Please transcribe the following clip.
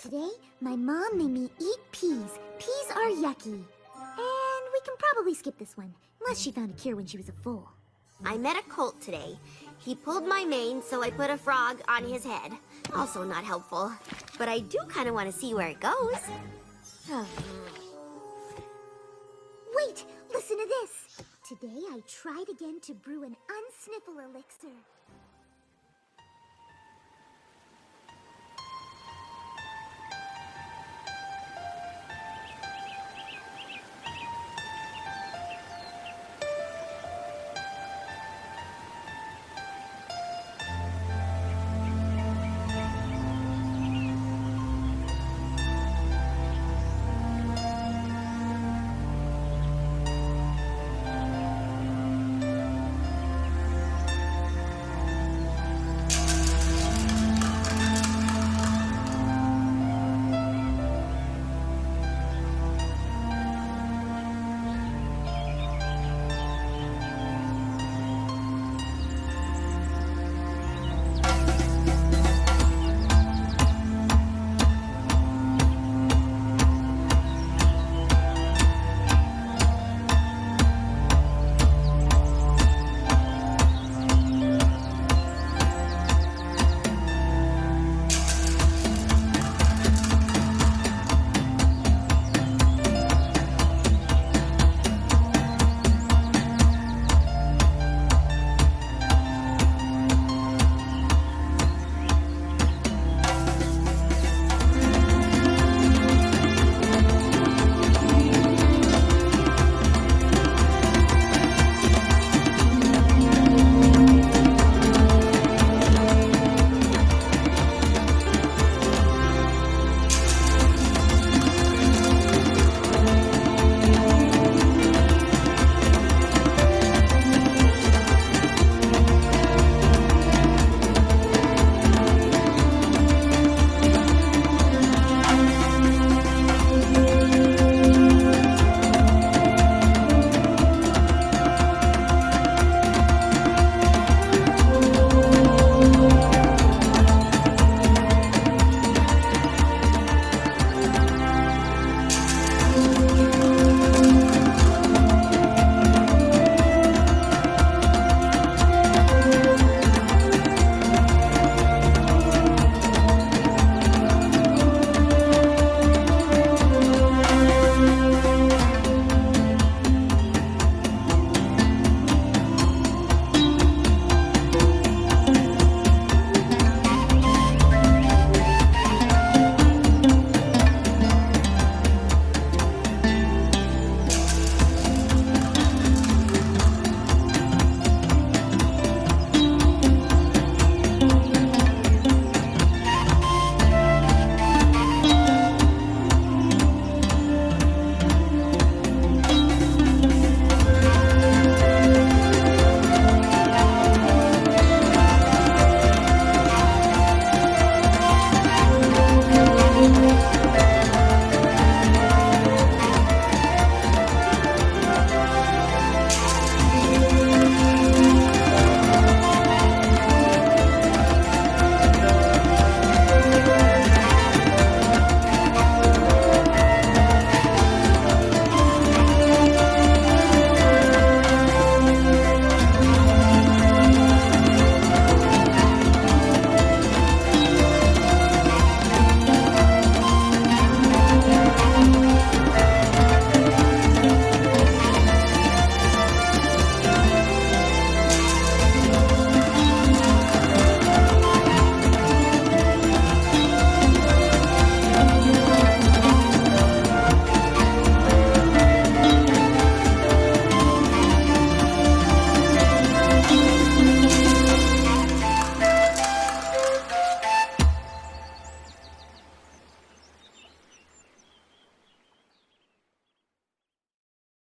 Today, my mom made me eat peas. Peas are yucky. And we can probably skip this one, unless she found a cure when she was a foal. I met a colt today. He pulled my mane, so I put a frog on his head. Also not helpful. But I do kind of want to see where it goes. Wait, listen to this. Today I tried again to brew an unsniffle elixir.